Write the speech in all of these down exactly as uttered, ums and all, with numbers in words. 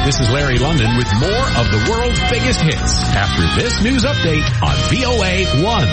This is Larry London with more of the world's biggest hits after this news update on V O A one.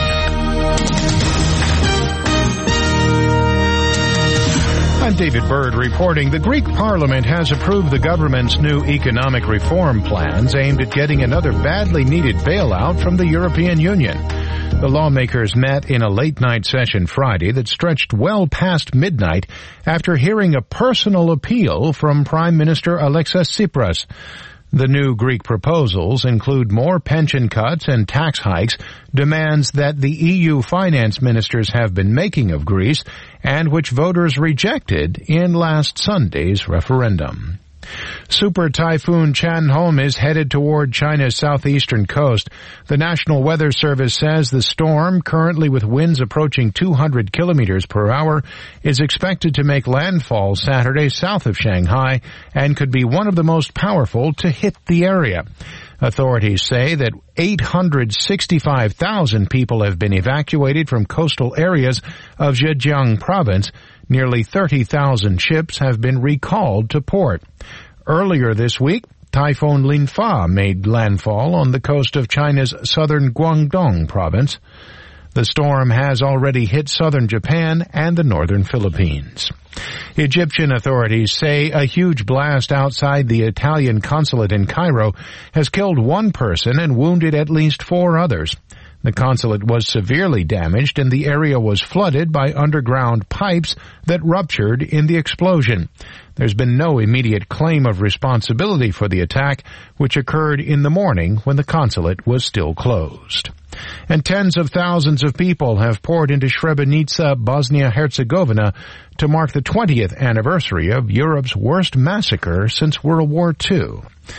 I'm David Byrd reporting the Greek parliament has approved the government's new economic reform plans aimed at getting another badly needed bailout from the European Union. The lawmakers met in a late-night session Friday that stretched well past midnight after hearing a personal appeal from Prime Minister Alexis Tsipras. The new Greek proposals include more pension cuts and tax hikes, demands that the E U finance ministers have been making of Greece, and which voters rejected in last Sunday's referendum. Super Typhoon Chanhom is headed toward China's southeastern coast. The National Weather Service says the storm, currently with winds approaching two hundred kilometers per hour, is expected to make landfall Saturday south of Shanghai and could be one of the most powerful to hit the area. Authorities say that eight hundred sixty-five thousand people have been evacuated from coastal areas of Zhejiang province. Nearly thirty thousand ships have been recalled to port. Earlier this week, Typhoon Linfa made landfall on the coast of China's southern Guangdong province. The storm has already hit southern Japan and the northern Philippines. Egyptian authorities say a huge blast outside the Italian consulate in Cairo has killed one person and wounded at least four others. The consulate was severely damaged and the area was flooded by underground pipes that ruptured in the explosion. There's been no immediate claim of responsibility for the attack, which occurred in the morning when the consulate was still closed. And tens of thousands of people have poured into Srebrenica, Bosnia-Herzegovina, to mark the twentieth anniversary of Europe's worst massacre since World War Two.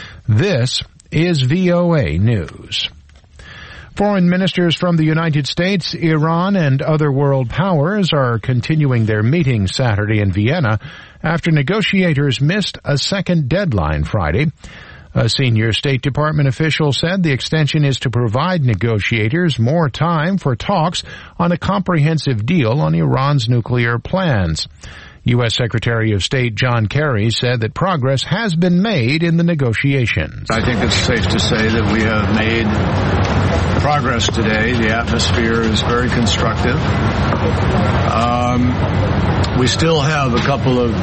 This is V O A News. Foreign ministers from the United States, Iran, and other world powers are continuing their meeting Saturday in Vienna after negotiators missed a second deadline Friday. A senior State Department official said the extension is to provide negotiators more time for talks on a comprehensive deal on Iran's nuclear plans. U S Secretary of State John Kerry said that progress has been made in the negotiations. I think it's safe to say that we have made progress today. The atmosphere is very constructive. Um, we still have a couple of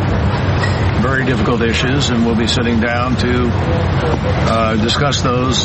very difficult issues, and we'll be sitting down to uh, discuss those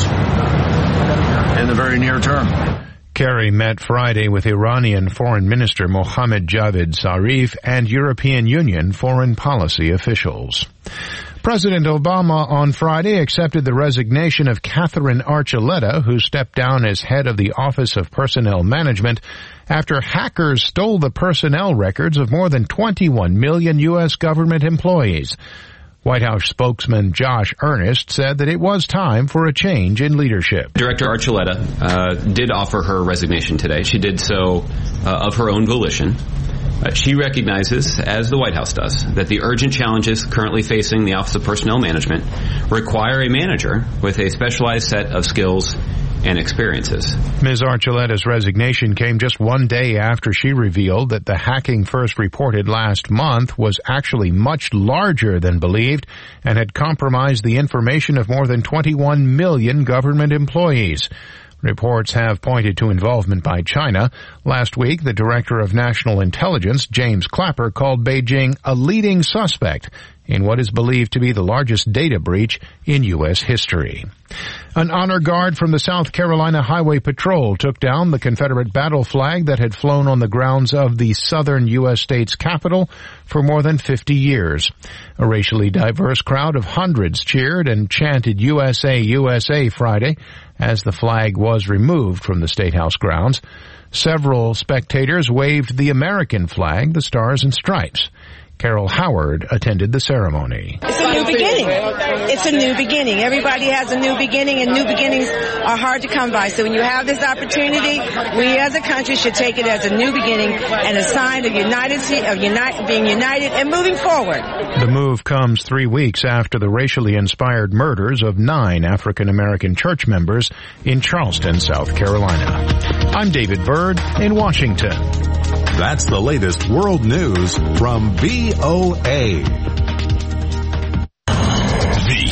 in the very near term. Kerry met Friday with Iranian Foreign Minister Mohammad Javad Zarif and European Union foreign policy officials. President Obama on Friday accepted the resignation of Catherine Archuleta, who stepped down as head of the Office of Personnel Management after hackers stole the personnel records of more than twenty-one million U S government employees. White House spokesman Josh Earnest said that it was time for a change in leadership. Director Archuleta uh, did offer her resignation today. She did so uh, of her own volition. Uh, she recognizes, as the White House does, that the urgent challenges currently facing the Office of Personnel Management require a manager with a specialized set of skills and experiences. Miz Archuleta's resignation came just one day after she revealed that the hacking first reported last month was actually much larger than believed and had compromised the information of more than twenty-one million government employees. Reports have pointed to involvement by China. Last week, the Director of National Intelligence, James Clapper, called Beijing a leading suspect in what is believed to be the largest data breach in U S history. An honor guard from the South Carolina Highway Patrol took down the Confederate battle flag that had flown on the grounds of the southern U S state's capital for more than fifty years. A racially diverse crowd of hundreds cheered and chanted U S A, U S A Friday as the flag was removed from the State House grounds. Several spectators waved the American flag, the Stars and Stripes. Carol Howard attended the ceremony. It's a new beginning. It's a new beginning. Everybody has a new beginning, and new beginnings are hard to come by. So when you have this opportunity, we as a country should take it as a new beginning and a sign of united, of unite, being united and moving forward. The move comes three weeks after the racially inspired murders of nine African-American church members in Charleston, South Carolina. I'm David Byrd in Washington. That's the latest world news from V O A. V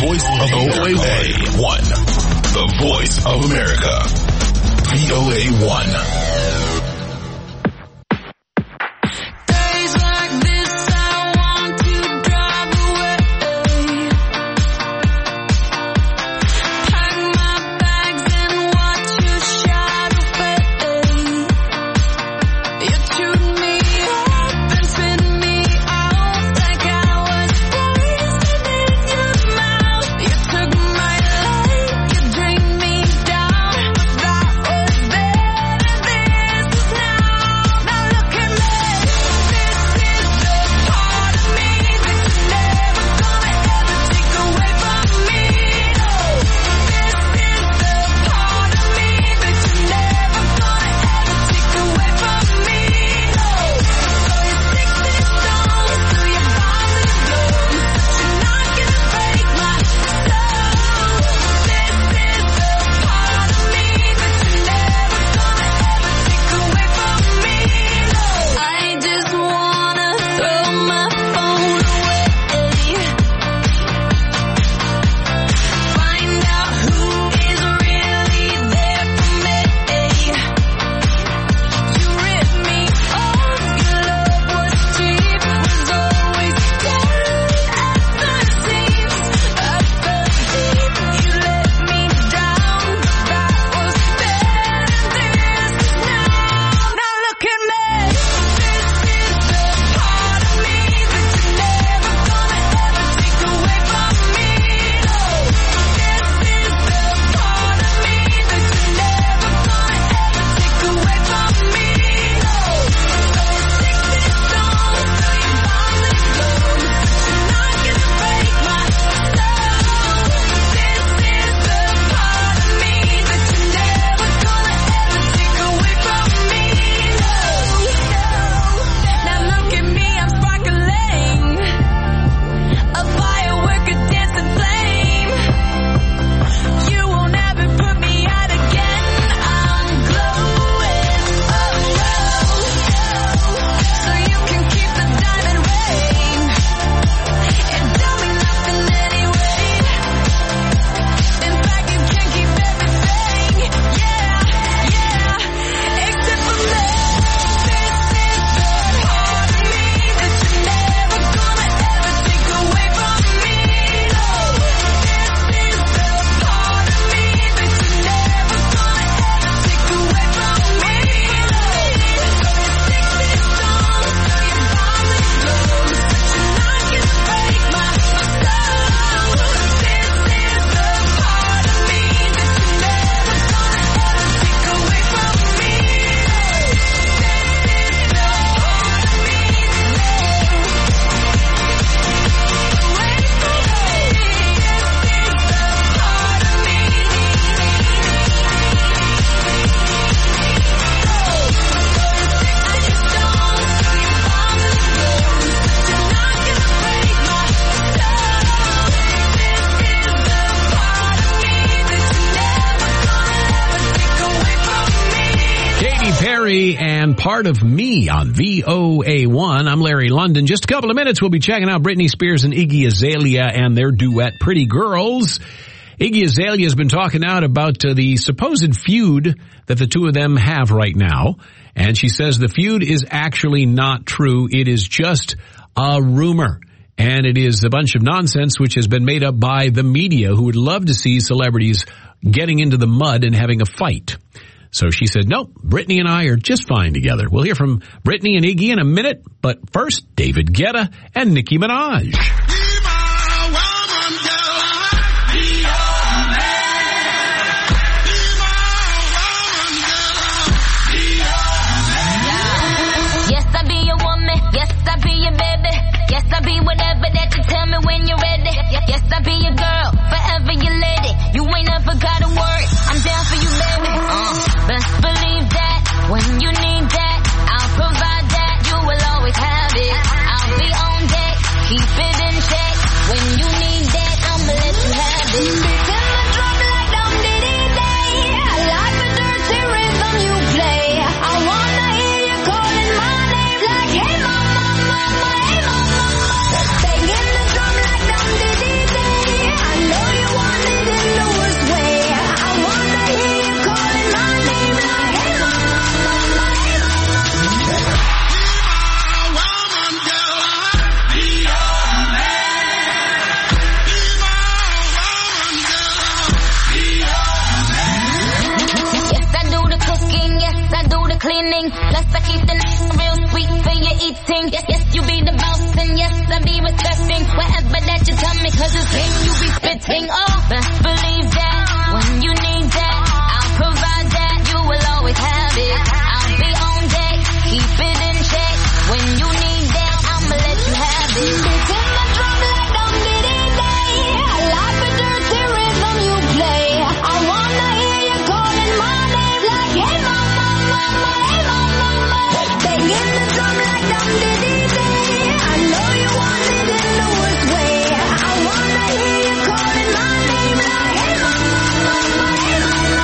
voice of America. one. The voice of America. V O A one. And Part of Me on V O A one. I'm Larry London. Just a couple of minutes, we'll be checking out Britney Spears and Iggy Azalea and their duet, Pretty Girls. Iggy Azalea has been talking out about uh, the supposed feud that the two of them have right now. And she says the feud is actually not true. It is just a rumor. And it is a bunch of nonsense which has been made up by the media who would love to see celebrities getting into the mud and having a fight. So she said, nope, Britney and I are just fine together. We'll hear from Britney and Iggy in a minute, but first, David Guetta and Nicki Minaj. Yes, I be your woman. Yes, I be your baby. Yes, I be whatever that you tell me when you're ready. Yes, I be your girl, forever your lady. You ain't never gotta worry. I'm down for you, baby. Uh, best believe that when you need that, I'll provide that. You will always have it. I'll be on deck, keep it in check. When you need that, I'ma let you have it. Beating the drum like Dum Diddy Day. I like the dirty rhythm you play. I wanna hear you calling my name like, hey mama, mama, hey mama. Banging the drum like Dum Diddy Day. I cleaning. Plus I keep the night real sweet for your eating. Yes, yes, you be the boss and yes, I be respecting whatever that you tell me, cause it's game you be spitting. Oh, best believe that when you need that, I'll provide that. You will always have it. I'll be on deck, keep it in check. When you need that, I'ma let you have it. It's in my drum like dum diddy day. I like the dirty rhythm you play. I wanna hear you calling my name like, hey mama, mama, hey mama, mama. Bang in the drum like dum diddy day. I know you want it in the worst way. I wanna hear you calling my name like, hey mama, mama, hey mama.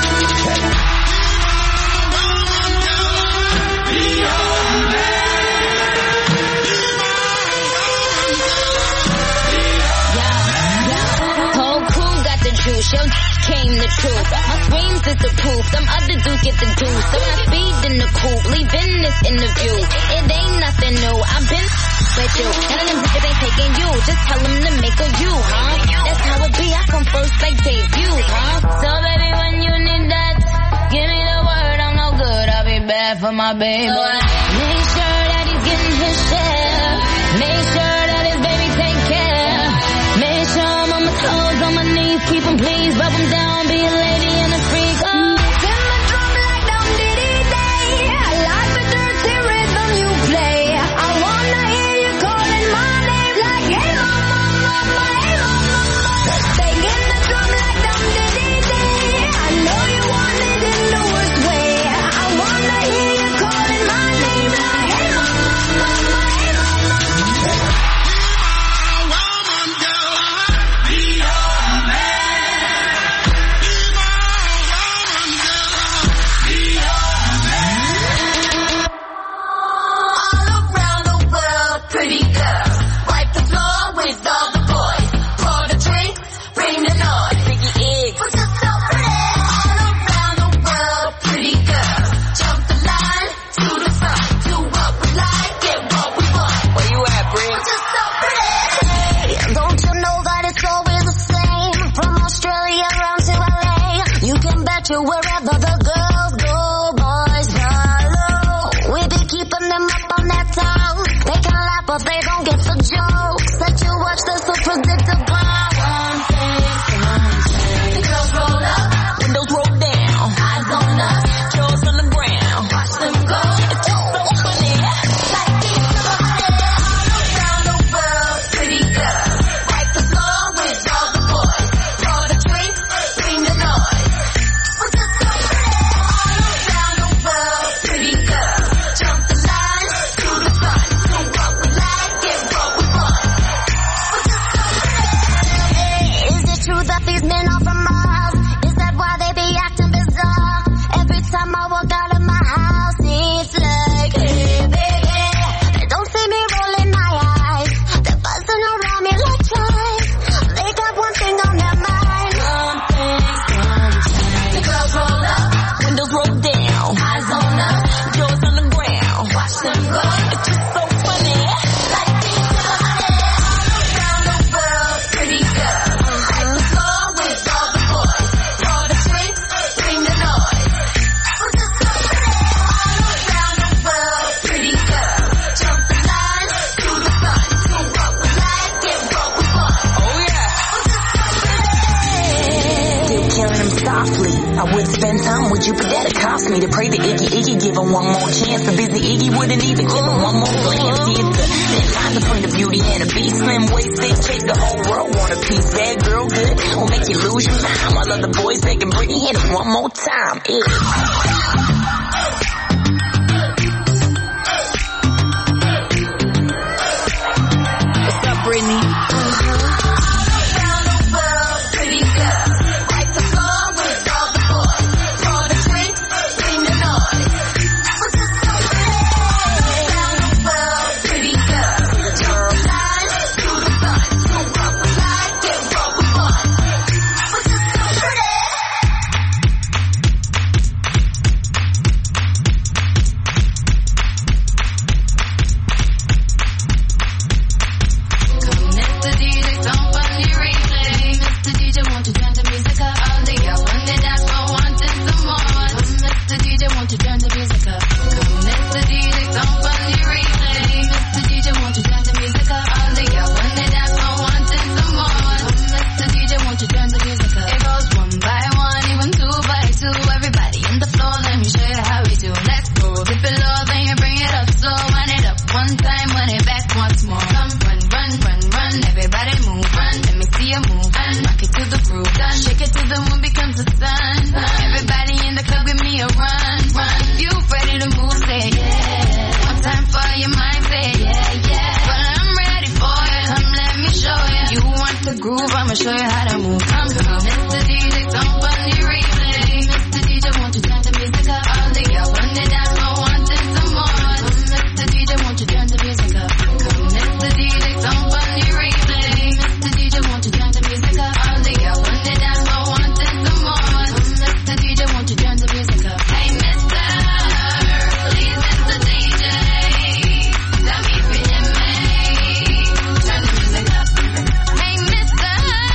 Your came the truth. My screams is the proof. Some other dudes get the juice. So I speed in the coupe, leaving this interview. It ain't nothing new. I've been with you. None of them niggas ain't taking you. Just tell them to make a you, huh? That's how it be. I come first like debut, huh? So baby, when you need that, give me the word. I'm no good. I'll be bad for my baby. Make sure that he's getting his share. Make sure that his baby take care. Make sure I'm on my toes, on my knees, keep them please, rub them down, be a lady and a freak. Oh. Send my drum like dum diddy day. I like the dirty rhythm you play. I wanna hear you calling my name like, hey mama, mama, hey mama, mama. Bang in the drum like dum diddy day. I know you want it in the worst way. I wanna hear you calling my name like, hey mama, mama, hey mama, mama. Wherever the girls go, boys follow. We be keeping them up on that town. They can laugh, but they don't get the jokes. That you watch, they're so predictable. One thing, one thing. The girls roll up, windows roll down, eyes on us, jaws on the ground. Watch them go. It's just so funny. Like these little honey. All around the world, pretty girls. Wipe the floor with all the boys. Pour the drinks, bring the noise. These men are from Mars. Is that why they be acting bizarre? Every time I walk out of my house, it's like, hey, baby. They don't see me rolling my eyes. They're buzzing around me like flies. They got one thing on their mind. One thing, sometimes. The girls roll up, windows roll down, eyes on us, jaws on the ground. Watch them go. It's just so funny. Like these little honey. All around the world, pretty girls. I would spend time with you, but that'd cost me to pray to Iggy. Iggy give him one more chance. The busy Iggy wouldn't even give him one more glance. See, it's the time between the beauty and the beast. Slim waisted chick, the whole world want a piece. Bad girl good, will make you lose your mind. While other boys begging Britney, hit it one more time. Yeah. What's up, Britney? Uh-huh. Around the world, pretty girl. Wipe the floor with all the boys. Pour the drinks, bring the noise. What's this so pretty? Around the world, pretty girl. Jump the line, to the sun. Do what we like, get what we want. What's this so pretty? move and rock it to the groove. Shake it till the moon becomes the sun. Everybody in the club give me a run, run. You ready to move, say yeah. One time for your mind, say yeah, yeah. Well, I'm ready for it. Come let me show you. You want to groove, I'ma show you how to move. Come, come, Mister D J, some funny replay. Mister D J, won't you turn the music up? All the y'all want it out, I wanted some more. Mister D J, won't you turn the music up? Come, Mister D J, some funny replay. Mister D J, won't you turn the music up? All the y'all want it out, I wanted some more. Mister D J, won't you turn the music up? Hey, Mister, please, Mister D J, tell me if you hear me. Turn the music up. Hey, Mister,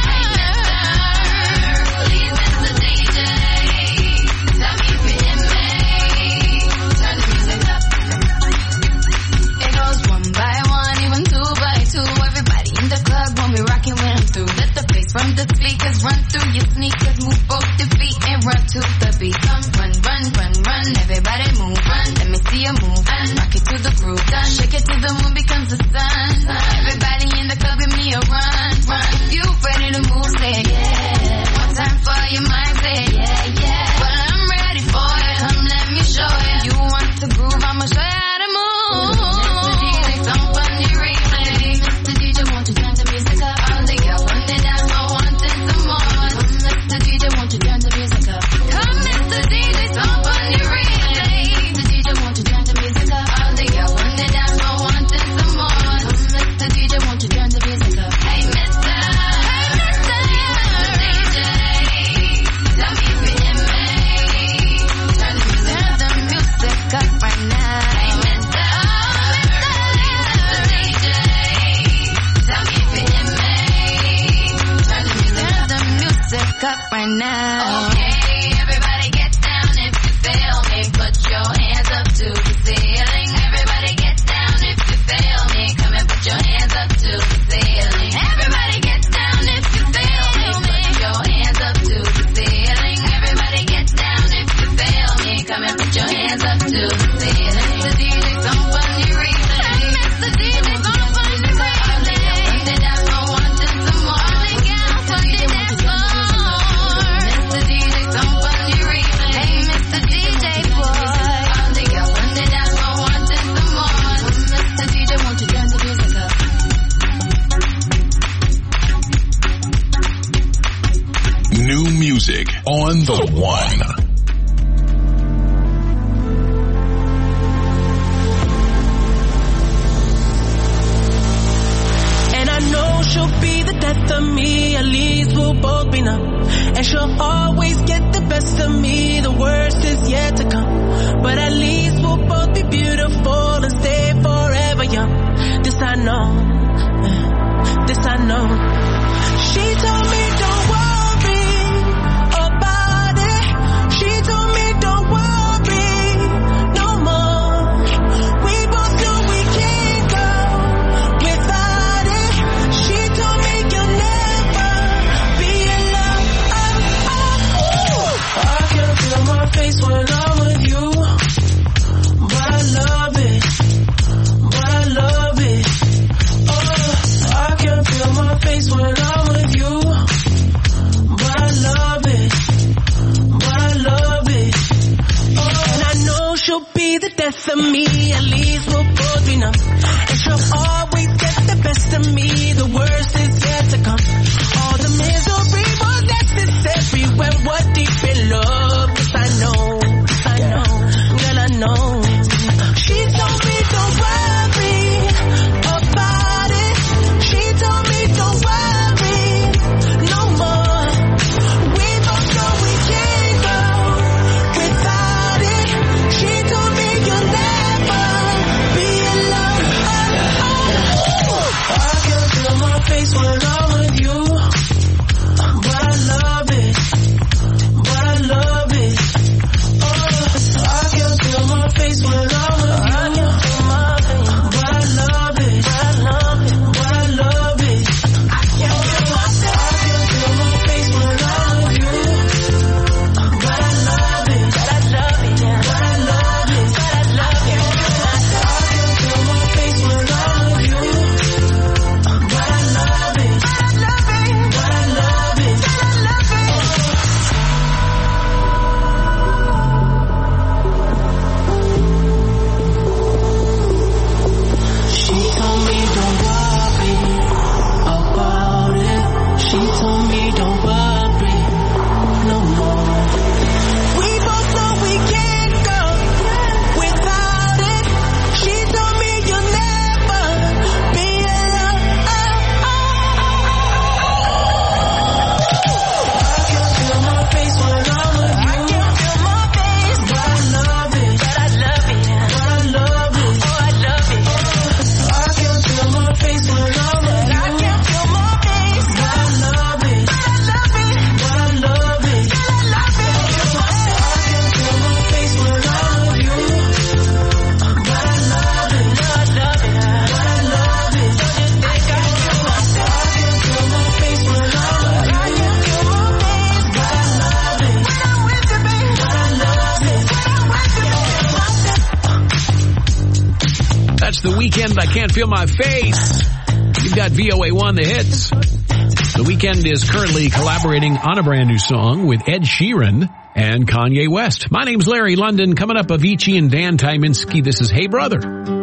please, Mister D J, tell me if you hear me. Turn the music up. It goes one by one, even two by two. Everybody in the club when we rockin' when I'm through. Let the bass from the speakers run through your sneakers. Move both your feet and run to the beat. Come run, run, run, run. Everybody move, run. Let me see you move and rock it to the groove. Done. Shake it till the moon becomes the sun. Everybody in the club give me a run, run. If you ready to move, say yeah. One time for your mind, say yeah, yeah. Well, I'm ready for it. Come let me show you. You want to groove, I'ma show you how to move. Mister D J, some funny replay. Mister D J, won't you turn the music up? All the y'all want it out, I wanted some more. Mister D J, won't you turn the music up? Come, Mister D J, some funny replay. Mister D J, won't you turn the music up? All the y'all want it out, I wanted some more. Mister D J, won't you turn the music up? Hey, Mister, hey, Mister, Mister D J, tell me if you hear me. Turn the music, turn the music up right now. Hey, Mister, Mister D J, tell me if you hear me. Turn the music, turn the music up right now. Okay, everybody get down if you feel me. Put your hands up to the ceiling. Everybody get down if you feel me. Come and put your hands up to the ceiling. Everybody get down if you feel me. Put your hands up to the ceiling. Everybody get down if you feel me. Come and put your hands up to the ceiling. Mister D J, some funny replay. Mister D J, some funny replay. Wanted that, I wanted some more. All the gals wanted that more. Mister D J, some funny replay. Hey, Mister D J boy. All the gals wanted that, I wanted some more. Mister D J, won't you turn the music up? New music on the one. And I know she'll be the death of me, at least we'll both be numb. And she'll always get the best of me, the worst is yet to come. But at least we'll both be beautiful and stay forever young. This I know, this I know. She told me don't worry about it. She told me don't worry no more. We both know we can't go without it. She told me you'll never be alone. Oh, oh, oh. I can feel my face when I'm with you, but I love it, but I love it. Oh, I can feel my face when I'm with you. Weeknd, I Can't Feel My Face. You've got V O A one, the hits. The Weeknd is currently collaborating on a brand new song with Ed Sheeran and Kanye West. My name's Larry London. Coming up, Avicii and Dan Tyminski. This is Hey Brother.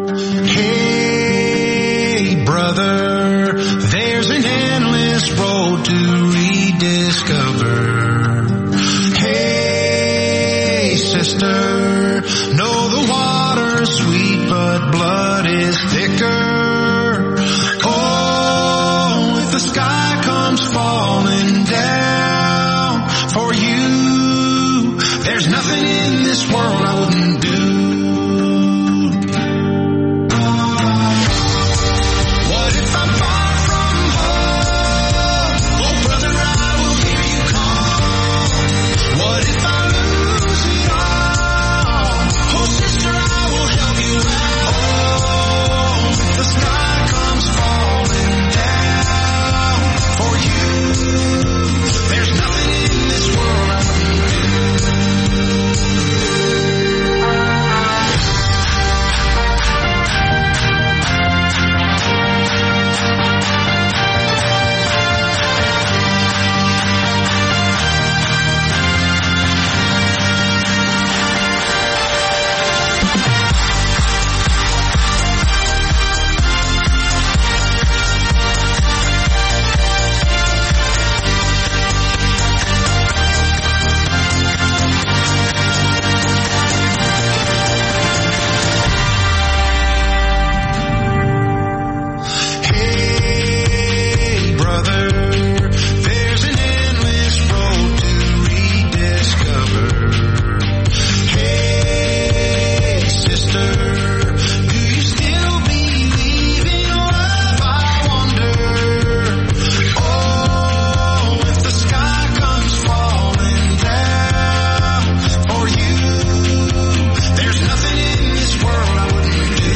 Hey brother, there's an endless road to rediscover. Hey sister, know the water's sweet but blood is thicker. Oh, if the sky comes falling down for you, there's nothing in this world I wouldn't do. What if I'm far from home? Oh brother, I will hear you call. What if I lose it all? Oh sister, I will help you out. Oh, if the sky comes falling down for you, there's nothing in this world I wouldn't do. Hey brother, there's an endless road to rediscover. Hey sister, do you still believe in love, I wonder? Oh, if the sky comes falling down for you, there's nothing in this world I wouldn't do.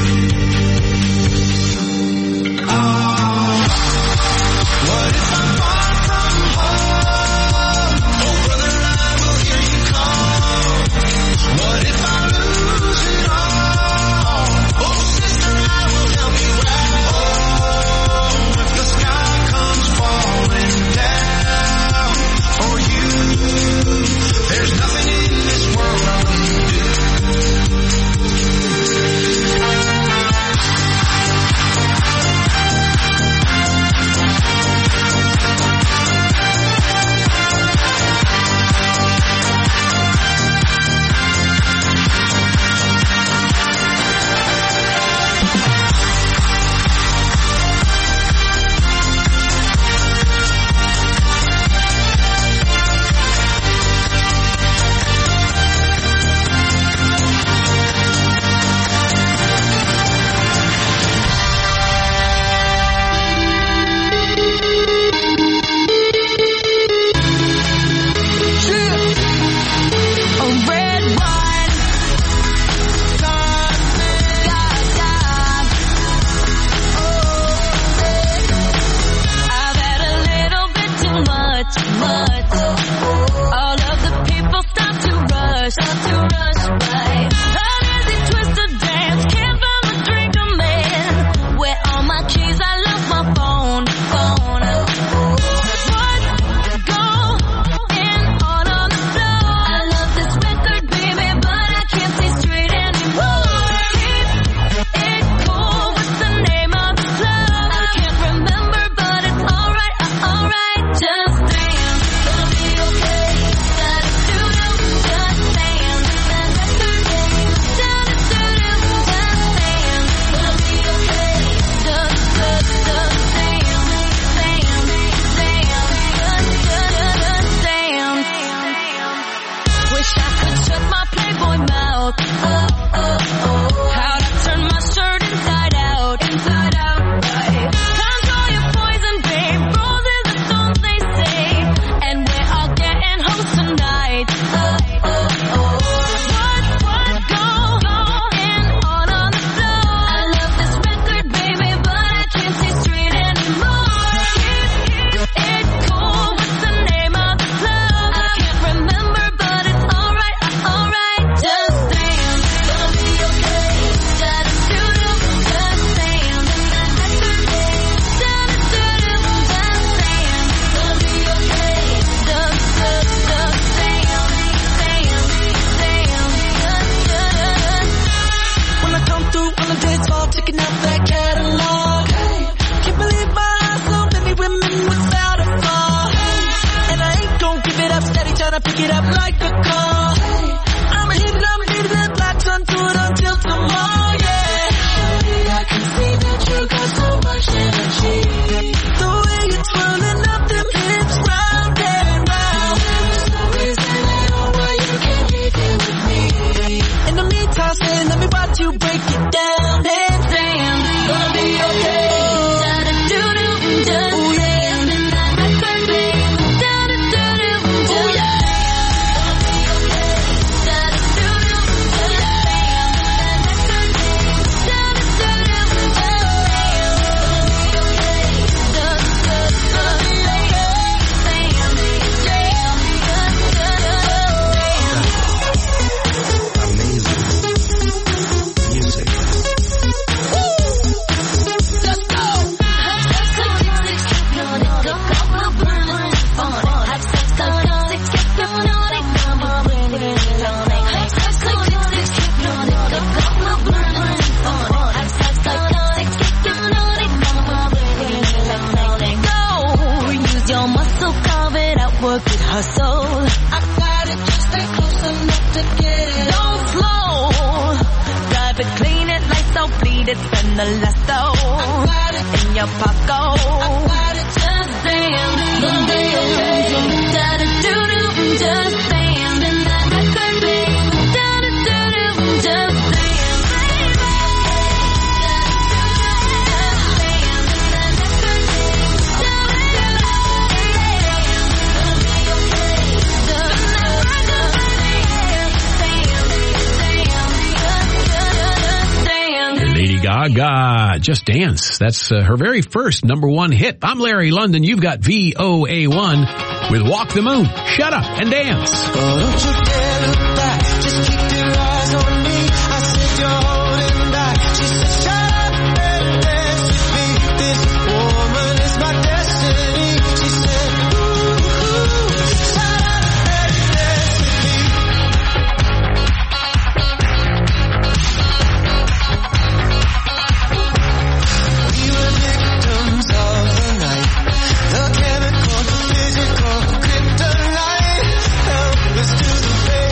What if I'm far from home? Oh brother, I will hear you call. What if I lose it all? Oh sister, I will help you out. Oh, if the sky comes falling down for you, there's nothing in this world I wouldn't do. A red wine, God, God, God. I've had a little bit too much, much. All of the people stop to rush, stop to rush by. An easy twist of dance, can't find a drink I'm in. Where all my keys, I left my phone, phone. What? Go in on on the floor. I love this record, baby, but I can't see straight anymore. Keep it cool, what's the name of the club? I can't remember, but it's alright, uh, alright. Just dance, pick it up like a call. I'm hitting, I'm hitting the blocks onto it until tomorrow, yeah. Baby, I can see that you got so much energy. The way you're twirling up them hips round and round. There's no reason at all why you can't be there with me. In the meantime, say, let me watch you break it down. Damn, damn, gonna be okay. Work it, hustle. I got it, just stay close enough to get it. Don't slow. Drive it, clean it, lights out, bleed it, spend the last though. I got it in your pocket. I got it, just dance. Gonna be okay. Da da do do, just dance. And that record bling. Da da do do, just dance, baby. Lady Gaga, Just Dance. That's uh, her very first number one hit. I'm Larry London. You've got V O A one with Walk the Moon. Shut up and dance. Oh, don't you dare look back. Just keep your eyes on me. I said you're holding back. She said, shut up and dance with me. This woman is my destiny. She said, ooh, ooh, shut up and dance with me. We were victims of the night. The chemical, the physical, kryptonite. Helpless to the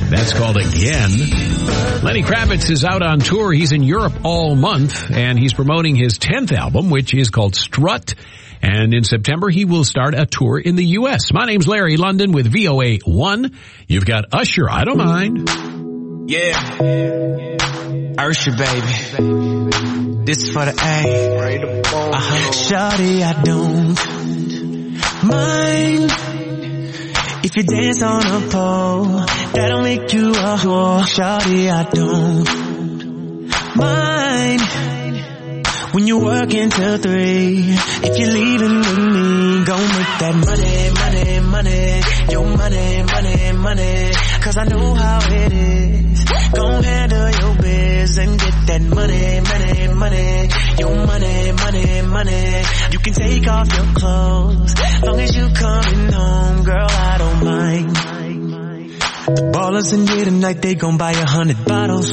That's called Again. Lenny Kravitz is out on tour. He's in Europe all month, and he's promoting his tenth album, which is called Strut. And in September, he will start a tour in the U S. My name's Larry London with V O A one. You've got Usher, I Don't Mind. Yeah. Usher, baby. This is for the A. Uh-huh. Shawty, I don't mind if you dance on a pole. That'll make you a whore. Shawty, I don't mind when you work until three. If you're leaving with me, gon' make that money, money, money. Your money, money, money. Cause I know how it is. Gon' handle your biz and get that money, money, money. Your money, money, money. You can take off your clothes. Long as you coming home, girl, I don't mind. The ballers in here tonight, they gon' buy a hundred bottles.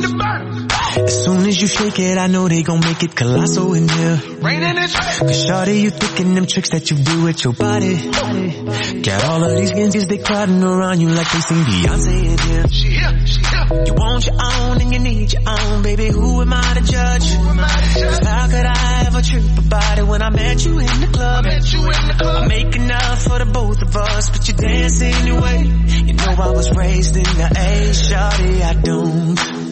As soon as you shake it, I know they gon' make it colossal in here. Cause shawty, you thinking them tricks that you do with your body. Got all of these gingies, they crowding around you like they seen Beyonce in here. She here, she here. You want your own and you need your own, baby. Who am I to judge? Cause how could I ever trip about it when I met you in the club? I make enough for the both of us, but you dance anyway. You know I was raised in the A. Shawty, I don't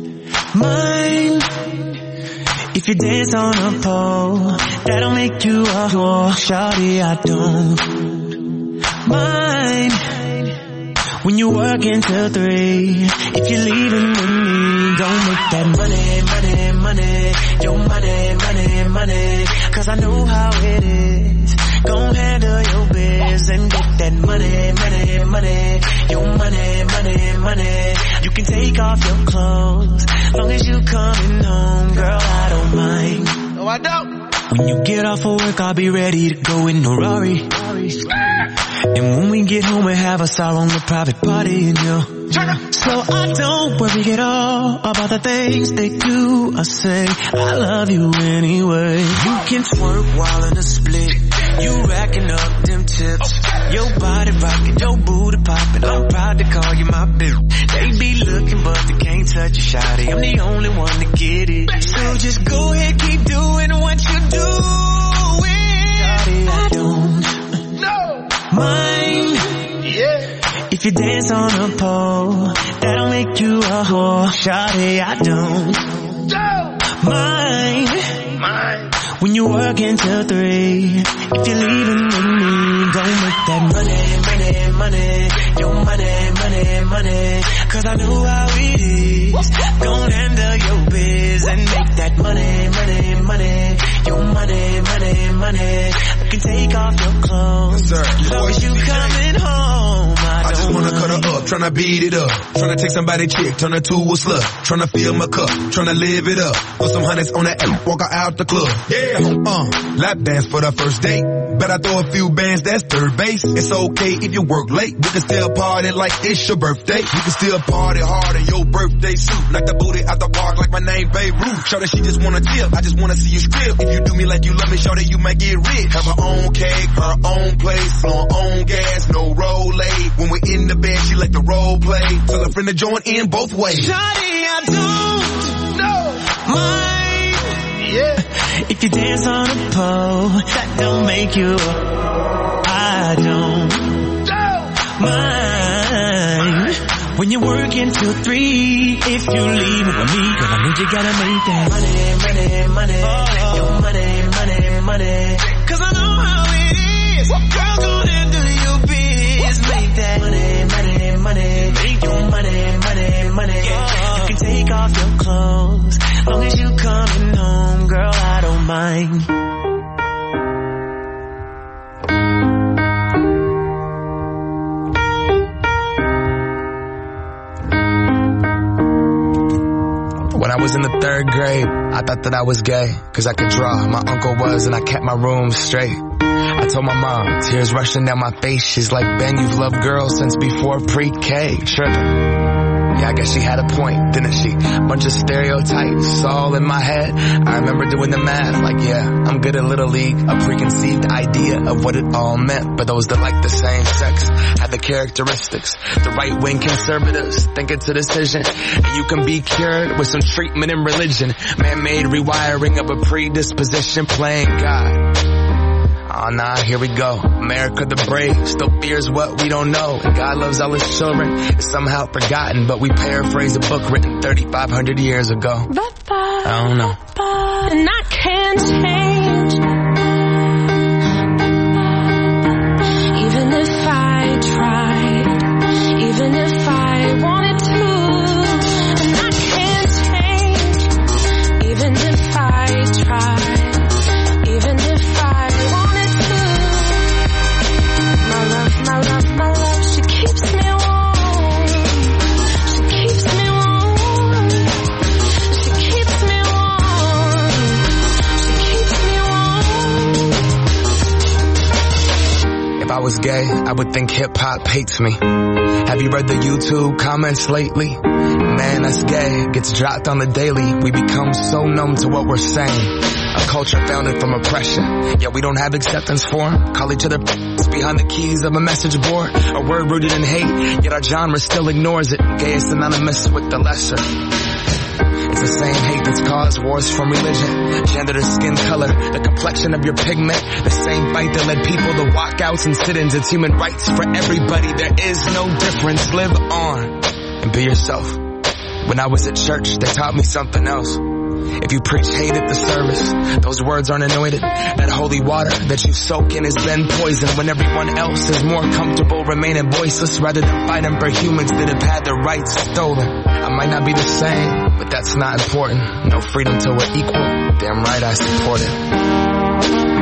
mind if you dance on a pole. That'll make you a whore. Shawty, I don't mind when you work until three. If you're leaving with me, gon' make that money, money, money. Your money, money, money. Cause I know how it is. Gon' handle your biz and get that money, money, money. Your money, money, money. You can take off your clothes. Long as you coming home, girl, I don't mind. No, I don't. When you get off of work, I'll be ready to go in a Rari. And when we get home, we have us our own private party in here. So I don't worry at all about the things they do or say. I love you anyway. You can twerk while in a split. You racking up them tips. Your body rocking, your booty popping. I'm proud to call you my bitch. They be looking but they can't touch you, shawty. I'm the only one to get it. So just go ahead, keep doing what you doing. Shawty, I don't no. mind yeah. if you dance on a pole. That'll make you a whore. Shawty, I don't no. mind mind when you work until three. If you're leaving with me, gon' make that money, money, money. Your money, money, money. Cause I know how it is. Gon' handle your biz and make that money, money, money. Your money, money, money. You can take off your clothes. Yes, long as you coming home, I, I just wanna mind. cut her up, tryna beat it up. Tryna take somebody chick, turn her to a slut. Tryna fill my cup, tryna live it up. Put some hundreds on that app, walk her out the club. Yeah, uh, lap dance for the first date. Bet I throw a few bands, that's third base. It's okay if you work late. We can still party like it's your birthday. We can still party hard in your birthday suit. Knock the booty out the park like my name Babe Ruth. Show that she just wanna tip, I just wanna see you strip. If you do me like you love me, show that you might get rich. Have her own cake, her own place, her own gas, no roll late. When we're in the bed, she like to role play. Tell a friend to join in both ways. Shawty, I don't no. mind yeah. if you dance on a pole. That don't make you a I don't no. mind when you're working till three. If you leave with me, cause I know you gotta make that money, money, money. Oh. Your money, money, money. Cause I know how it is. Girl, go handle your biz. Make that money, money, money. Make your money, money, money. Oh. You can take off your clothes. Long as you coming home, girl, I don't mind. When I was in the third grade, I thought that I was gay, cause I could draw. My uncle was, and I kept my room straight. I told my mom, tears rushing down my face. She's like, Ben, you've loved girls since before pre-K. Trippin'. Yeah, I guess she had a point, didn't she? Bunch of stereotypes all in my head. I remember doing the math, like, yeah, I'm good at Little League. A preconceived idea of what it all meant. But those that like the same sex had the characteristics. The right-wing conservatives think it's a decision. And you can be cured with some treatment in religion. Man-made rewiring of a predisposition, playing God. Oh nah, here we go. America the brave still fears what we don't know. And God loves all his children. It's somehow forgotten, but we paraphrase a book written thirty-five hundred years ago. I don't know. And I can't change. Even if I tried, even if I wanted to. And I can't change. Even if I tried. My love, my love, she keeps me warm. She keeps me warm. She keeps me warm. She keeps me warm. If I was gay, I would think hip-hop hates me. Have you read the YouTube comments lately? Man, that's gay. Gets dropped on the daily. We become so numb to what we're saying. A culture founded from oppression. Yeah, we don't have acceptance for them. Call each other behind the keys of a message board. A word rooted in hate, yet our genre still ignores it. Gay is synonymous with the lesser. It's the same hate that's caused wars from religion, gender to skin color, the complexion of your pigment. The same fight that led people to walkouts and sit-ins. It's human rights for everybody. There is no difference. Live on and be yourself. When I was at church, they taught me something else. If you preach hate at the service, those words aren't anointed. That holy water that you soak in has been poisoned. When everyone else is more comfortable remaining voiceless rather than fighting for humans that have had their rights stolen. I might not be the same, but that's not important. No freedom till we're equal. Damn right I support it.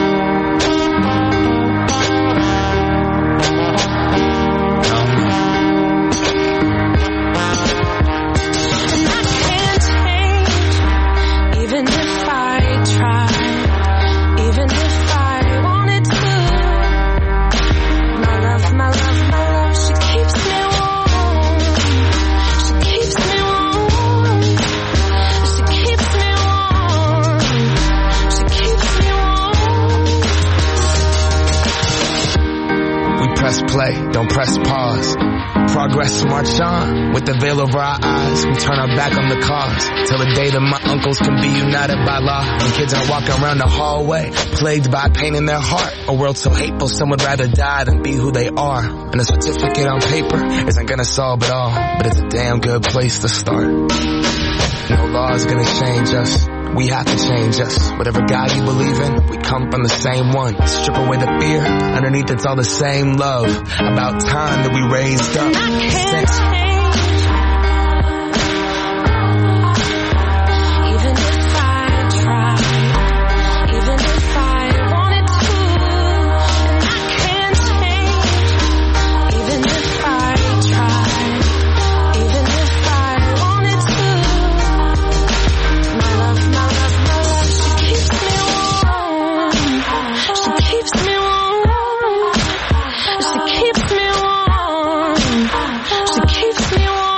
Play, don't press pause. Progress march on. With the veil over our eyes, we turn our back on the cause. Till the day that my uncles can be united by law. When kids are walking around the hallway, plagued by pain in their heart. A world so hateful, some would rather die than be who they are. And a certificate on paper isn't gonna solve it all, but it's a damn good place to start. No law is gonna change us. We have to change us. Whatever God you believe in, we come from the same one. Strip away the fear. Underneath it's all the same love. About time that we raised up. I can't change. Even if I tried. Even if I wanted to. And I can't change. Even if I tried. Even if I wanted to. My love, my love, my love, she keeps me warm. She keeps me warm. She keeps me warm. She keeps me warm.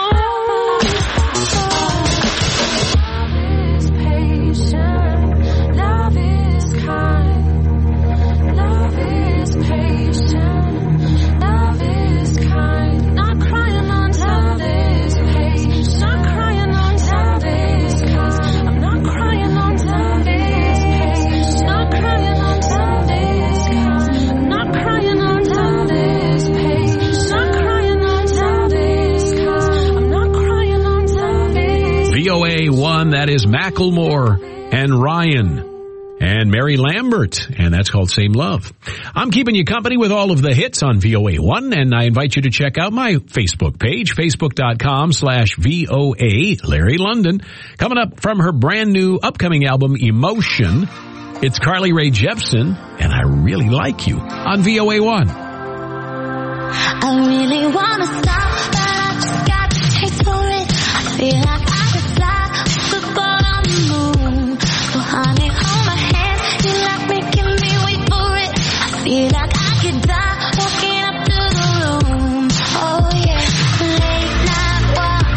Love is patient. Love is kind. Love is patient. Love is kind. Not crying on love is patient. Not crying on love is kind. I'm not crying on love is patient. Not crying on love is kind. I'm not crying on love is patient. Not crying on love is kind. I'm not crying on love is. V O A one, that is Macklemore and Ryan and Mary Lambert, and that's called Same Love. I'm keeping you company with all of the hits on V O A one, and I invite you to check out my Facebook page, facebook.com slash VOA, Larry London. Coming up from her brand new upcoming album, Emotion, it's Carly Rae Jepsen, and I Really Like You on V O A one. I really wanna stop, but I just got the taste for it. I feel like I could fly, could go on the moon. So honey, hold my hand, you like making me wait for it. I feel like I could die, walking up to the room. Oh yeah, late night walk,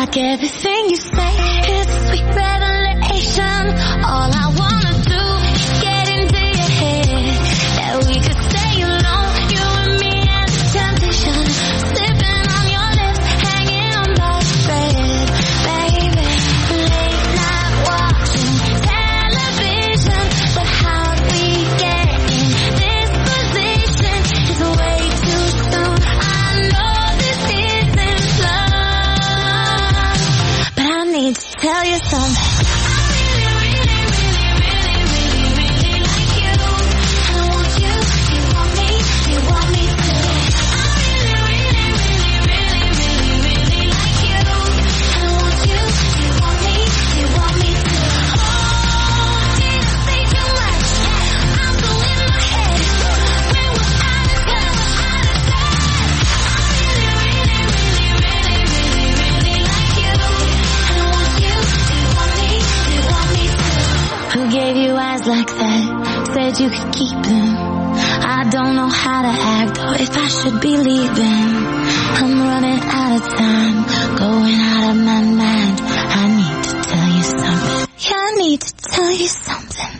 like everything you say is a sweet revelation. All I wanna do is get into your head, that we could stay alone, you and me and the temptation, slipping on your lips, hanging on by a thread, baby. Late night watching television, but how do we get in this position? It's way too soon. I know this isn't love, but I need to tell you something. Like that, said you could keep him. I don't know how to act or if I should be leaving. I'm running out of time, going out of my mind. I need to tell you something. Yeah, I need to tell you something.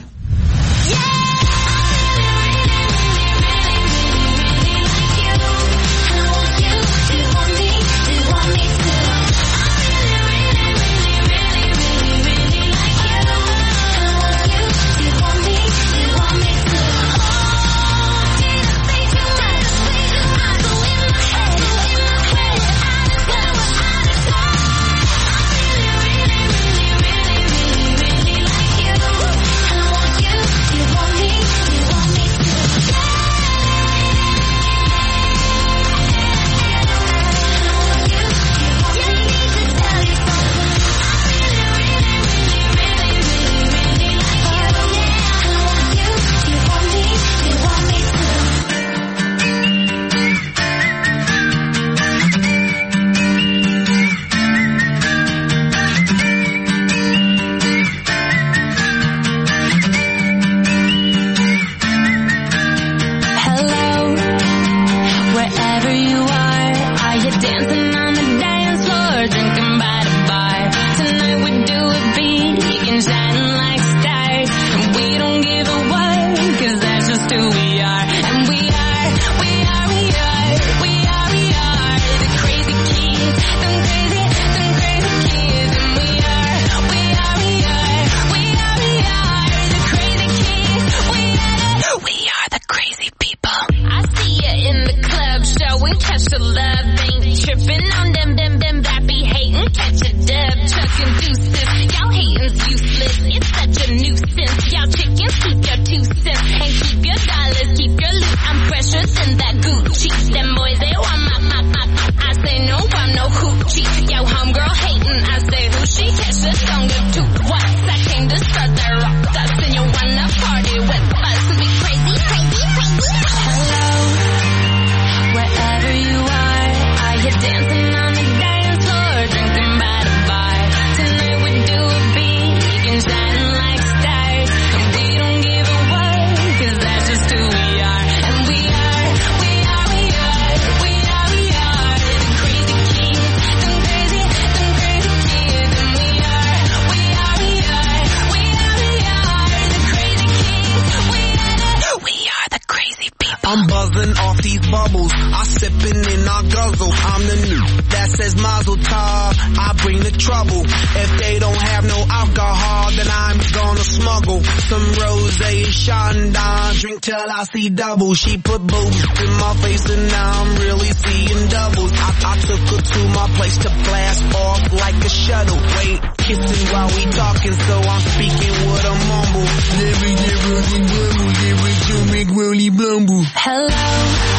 I'm buzzing off these bubbles. I sipping in I guzzle. I'm the new that says Mazel Tov. I bring the trouble. If they don't have no alcohol, then I'm gonna smuggle some rosé and Chandon. Drink till I see double. She put boobs in my face and now I'm really seeing doubles. I, I took her to my place to blast off like a shuttle. Wait, kissing while we talking, so I'm speaking with a mumble. Never, never, never, never, to make really blumble. Hello,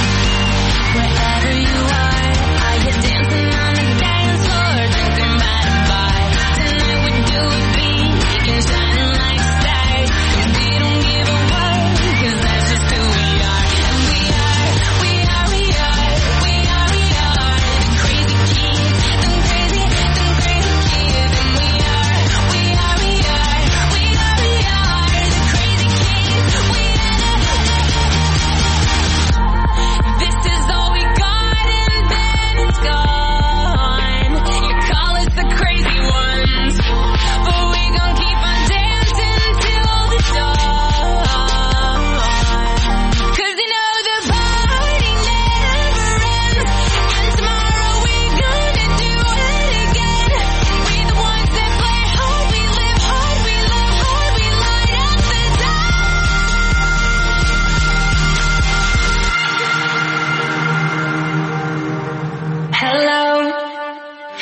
wherever you are, are you dancing on the dance floor, drinking by the bar? Tonight we do a beat, we can shine like stars, and we don't give a what, 'cause that's just who we are. And we are, we are, we are, we are, we are, the crazy kids, them crazy, them crazy kids. And we are, we are, we are, we are, we are, the crazy kids. We are the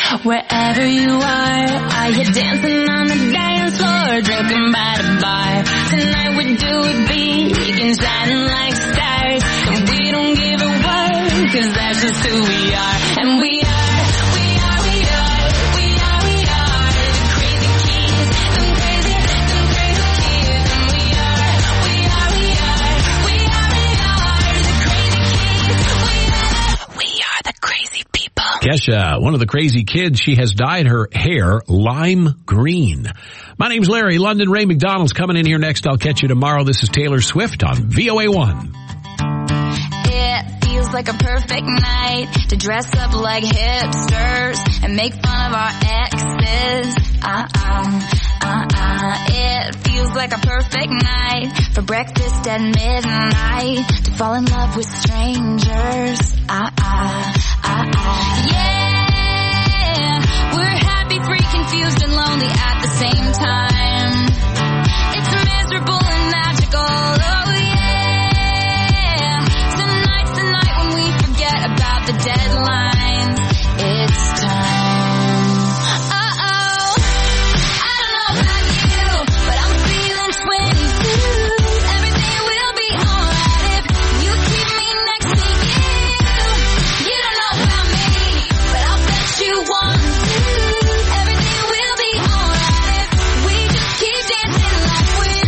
Wherever you are, I hear dancing on the dance floor, drinking by the bar. Tonight we do it big and shining like stars, and we don't give a word, cause that's just who we are. And we are, we are, we are, we are, we are the crazy kids, them crazy, them crazy kids. And we are, we are, we are, we are, we are the crazy kids. We are, we are the crazy people. Kesha, one of the crazy kids, she has dyed her hair lime green. My name's Larry London. Ray McDonald's coming in here next. I'll catch you tomorrow. This is Taylor Swift on V O A one. It feels like a perfect night to dress up like hipsters and make fun of our exes. Uh-uh, uh-uh. It feels like a perfect night for breakfast at midnight to fall in love with strangers. Uh-uh, uh-uh. Yeah, we're happy, free, confused, and lonely at the same time. It's miserable and magical. Oh yeah. Tonight's the night when we forget about the deadlines. It's time. Uh-oh. I don't know about you, but I'm feeling twenty-two. Everything will be alright if you keep me next to you. You don't know about me, but I'll bet you want to. Everything will be alright if we just keep dancing like we're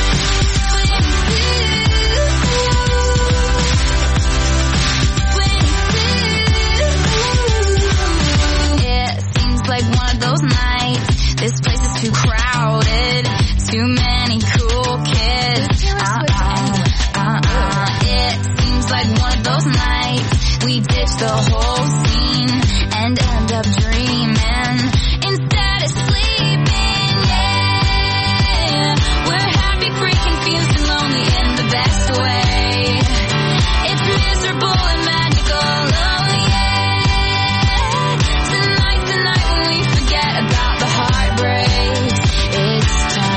It seems like one of those nights. This place is too crowded. Too many cool kids. Uh-uh, uh-uh. It seems like one of those nights. We ditch the whole scene and end up dreaming instead of sleeping. Yeah, we're happy, free, confused, and lonely in the best way. It's miserable and magical. Oh yeah. Tonight's the night when we forget about the heartbreaks. It's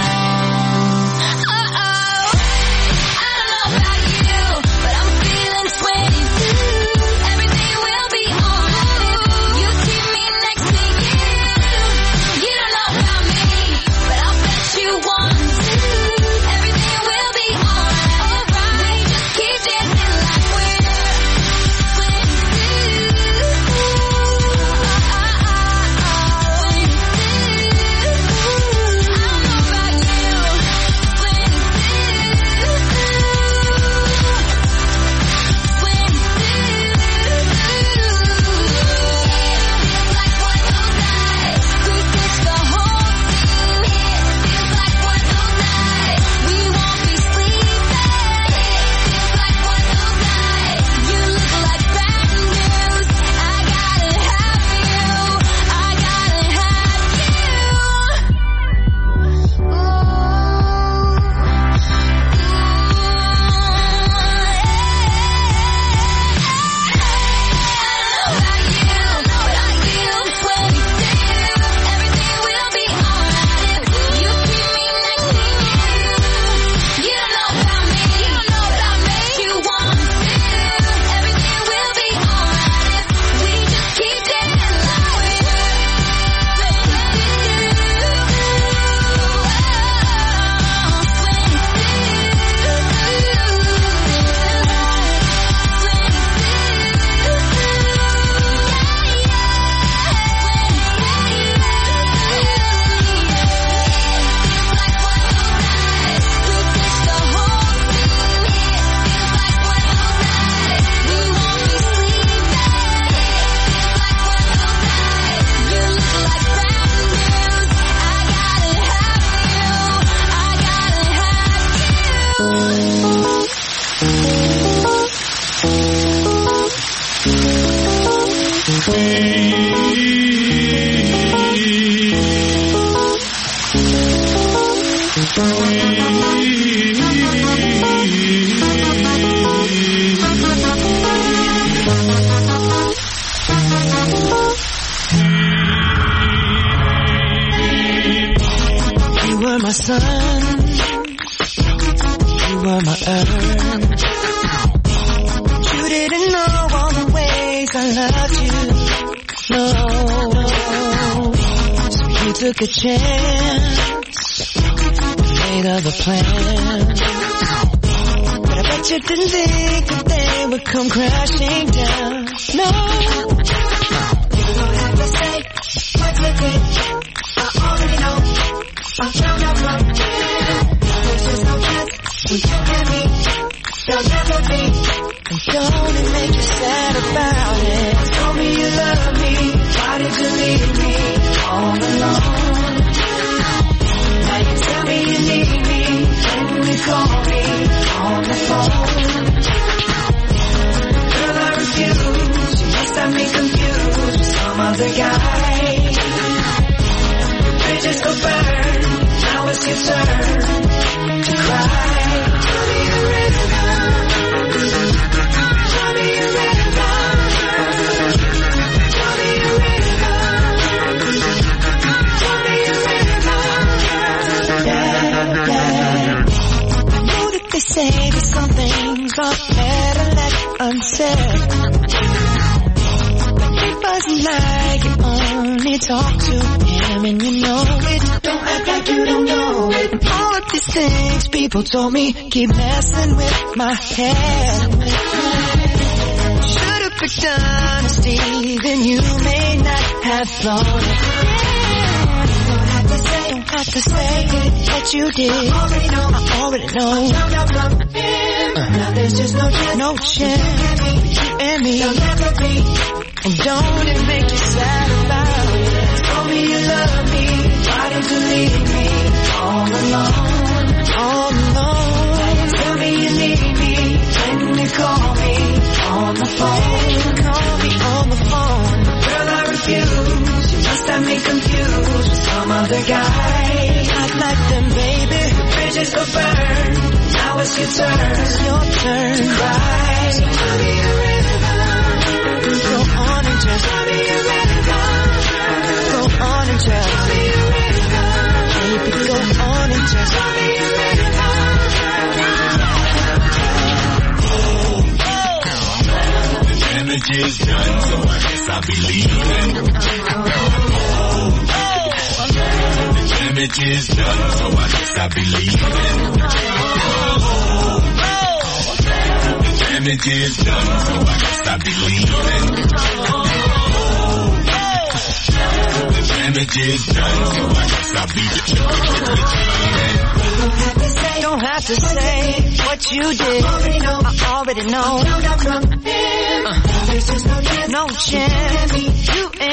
time. Uh-oh. I don't know about you, but I'm feeling twenty-two. Everything will be alright if you keep me next to you. You don't know about me, but I'll bet you want to. Everything will be alright. We just keep dancing like we're You didn't know all the ways I loved you. No. took a chance, made other plans. But I bet you didn't think that they would come crashing down. No, you don't have to say what you did. I already know. I'm found out from there's just no chance we can be. There'll never be. And don't it make you sad about it? Told me you love me. Why did you leave me all alone? Now you tell me you need me when you call me on the phone. Girl, I refuse. You must have me confused with some other guy. Your bridges go burn. Now it's your turn to cry. Tell me you're ready now. Tell me you're ready now. Tell me you're ready now. Tell me you're ready now. Yeah, yeah. I know that they say that some things are better left unsaid. But it wasn't like you only talk to him and you know it. Don't act like you don't know it. And all of these things people told me keep messing with my head. Should've picked honesty, then you may not have thought it. Don't have to say, don't have to say what you did. I already know, I already know. Uh, now there's just no chance, no chance for you and me. There'll never be. And don't it make you sad about it? Told me you love me. Why did you leave me all alone? All alone. Tell me you need me when you call me on the phone. Call me on the phone. Girl, I refuse. You must have me confused with some other guy. Not like them, baby. The bridges go burn. Now it's your turn. It's your turn to cry. So tell me you're ready now. Go on and just tell me you're ready now. Go on and just tell me you're ready now. Baby, go on and just tell me you're ready now. The damage is done, so I guess I'll be leaving. The damage is done, so I guess I'll be leaving. The damage is done, so I guess I'll be leaving. The damage is done, so I guess I'll be leaving. Don't have to say what you did. I already know. Uh, no chance. You and